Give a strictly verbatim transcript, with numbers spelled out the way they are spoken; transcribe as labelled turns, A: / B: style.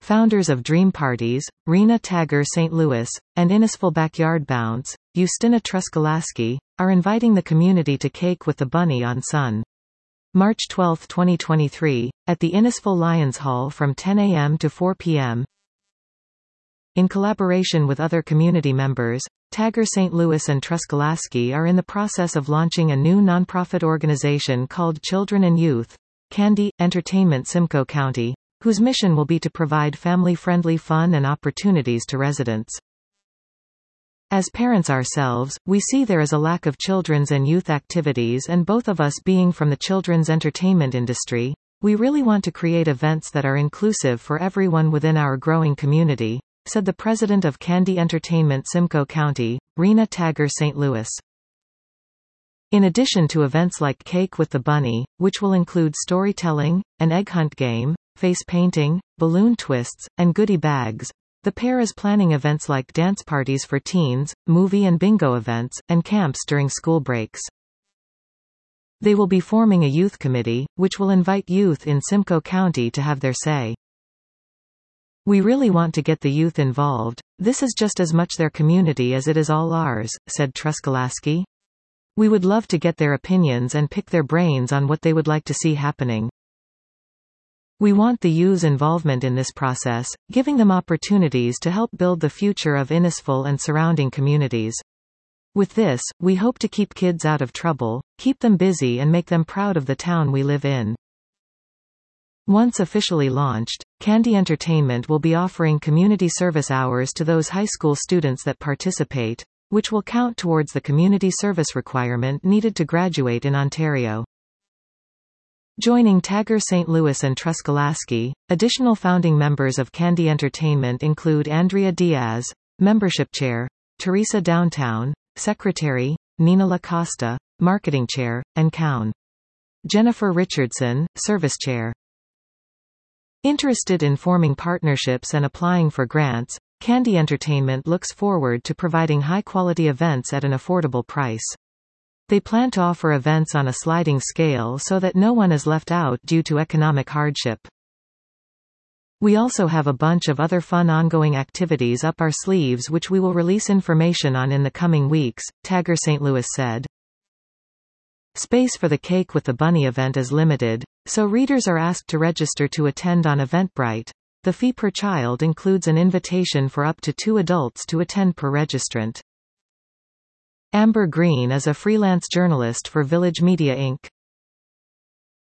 A: Founders of Dream Parties, Rena Tagger Saint Louis, and Innisful Backyard Bounce, Justina Truskolaski, are inviting the community to Cake with the Bunny on Sun. March twelfth twenty twenty-three, at the Innisful Lions Hall from ten a m to four p m In collaboration with other community members, Tagger Saint Louis and Truskolaski are in the process of launching a new nonprofit organization called Children and Youth, Candy Entertainment Simcoe County, whose mission will be to provide family-friendly fun and opportunities to residents. As parents ourselves, we see there is a lack of children's and youth activities, and both of us being from the children's entertainment industry, we really want to create events that are inclusive for everyone within our growing community, said the president of Candy Entertainment Simcoe County, Rena Tagger Saint Louis. In addition to events like Cake with the Bunny, which will include storytelling, an egg hunt game, face painting, balloon twists, and goodie bags, the pair is planning events like dance parties for teens, movie and bingo events, and camps during school breaks. They will be forming a youth committee, which will invite youth in Simcoe County to have their say. We really want to get the youth involved. This is just as much their community as it is all ours, said Truskolaski. We would love to get their opinions and pick their brains on what they would like to see happening. We want the youth's involvement in this process, giving them opportunities to help build the future of Innisful and surrounding communities. With this, we hope to keep kids out of trouble, keep them busy and make them proud of the town we live in. Once officially launched, Candy Entertainment will be offering community service hours to those high school students that participate, which will count towards the community service requirement needed to graduate in Ontario. Joining Tagger Saint Louis and Truskolaski, additional founding members of Candy Entertainment include Andrea Diaz, Membership Chair, Teresa Downtown, Secretary, Nina Lacosta, Marketing Chair, and Cown. Jennifer Richardson, Service Chair. Interested in forming partnerships and applying for grants, Candy Entertainment looks forward to providing high-quality events at an affordable price. They plan to offer events on a sliding scale so that no one is left out due to economic hardship. We also have a bunch of other fun ongoing activities up our sleeves which we will release information on in the coming weeks, Tagger Saint Louis said. Space for the Cake with the Bunny event is limited, so readers are asked to register to attend on Eventbrite. The fee per child includes an invitation for up to two adults to attend per registrant. Amber Green is a freelance journalist for Village Media Incorporated